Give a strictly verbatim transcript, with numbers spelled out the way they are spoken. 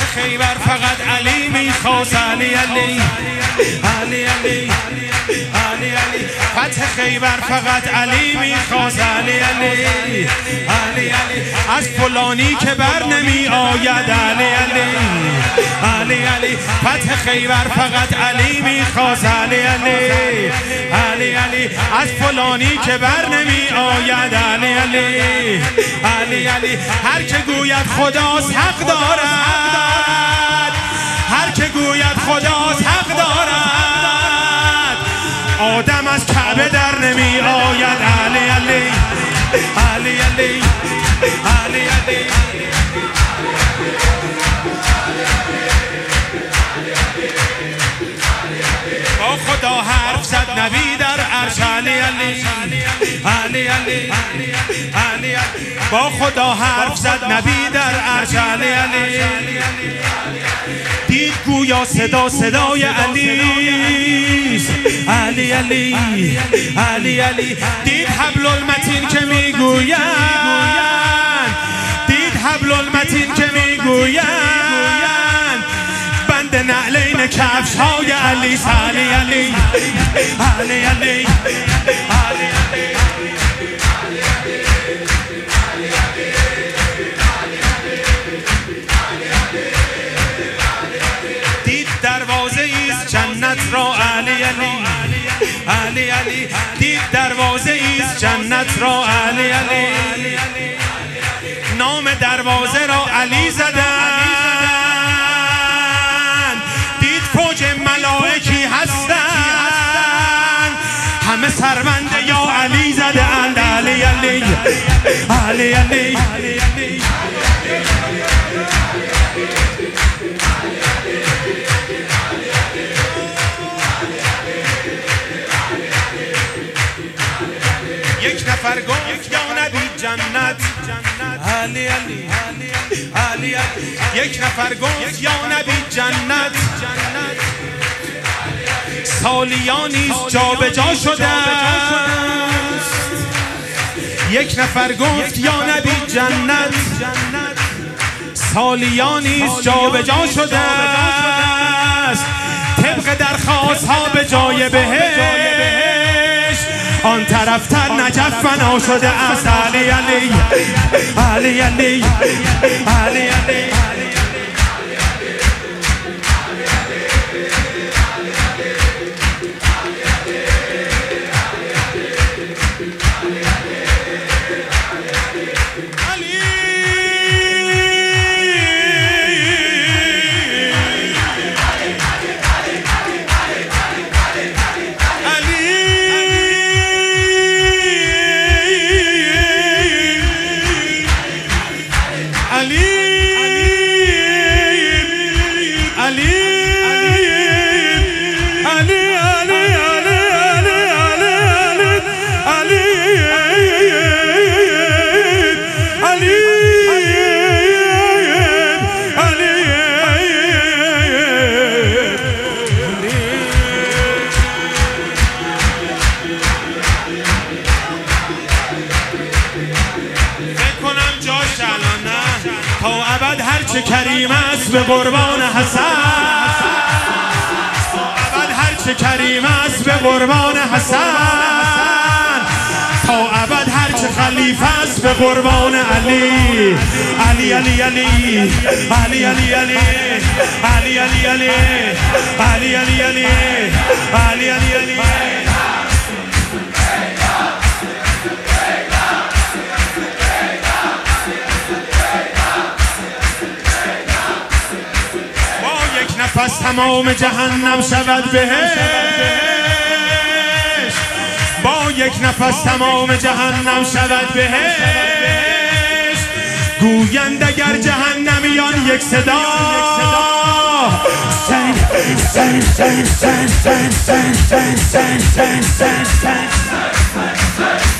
خیبر فقط علی میخواست، علی علی علی علی علی علی فتح خیبر فقط علی میخواست، علی علی علی علی از فلانی که بر نمی آید، علی علی علی علی فتح خیبر فقط علی میخواست، علی علی علی علی از فلانی که بر نمی آید، علی علی علی علی هر که گوید خداست حق دارد، هر که گوید خداست حق دارد، آدم از کعبه در نمی آید، علی علی علی علی علی علی با خدا حرف زد نبی در عرش، علی علی علی علی علی با خدا حرف زد نبی در عرش، علی علی دید گویا صدا صدای علیست، علی علی علی علی دید حبل المتین که میگویند، دید حبل المتین که میگویند بند نعلین کفش های علی، علی علی علی علی دید دروازه ایست جنت را، علی علی علی علی دید دروازه ایست جنت را، علی علی نام دروازه را علی زدن، دید فوج ملائکی هستن همه سربنده یا علی زده اند، علی علی علی علی یک نفر گفت یا نبی جنت، علی علی علی یک نفر گفت یا نبی جنت سالیانیست جا به جا شده است، یک نفر گفت یا نبی جنت سالیانیست جا به جا شده است، طبق درخواست ها به جای بهشت آن طرفتر نجف فنا شده است، علی علی علی علی علی علی تا ابد هرچه کریم است به قربان حسن، تا ابد هرچه کریم است به قربان حسن، تا ابد هرچه خلیفه است به قربان علی، علی علی علی علی علی علی علی علی علی علی علی علی علی علی نفس تمام جهنم شود بهشت، با یک نفس تمام جهنم شود بهشت، گویند اگر جهنمیان یک صدا سن سن سن سن سن سن سن سن سن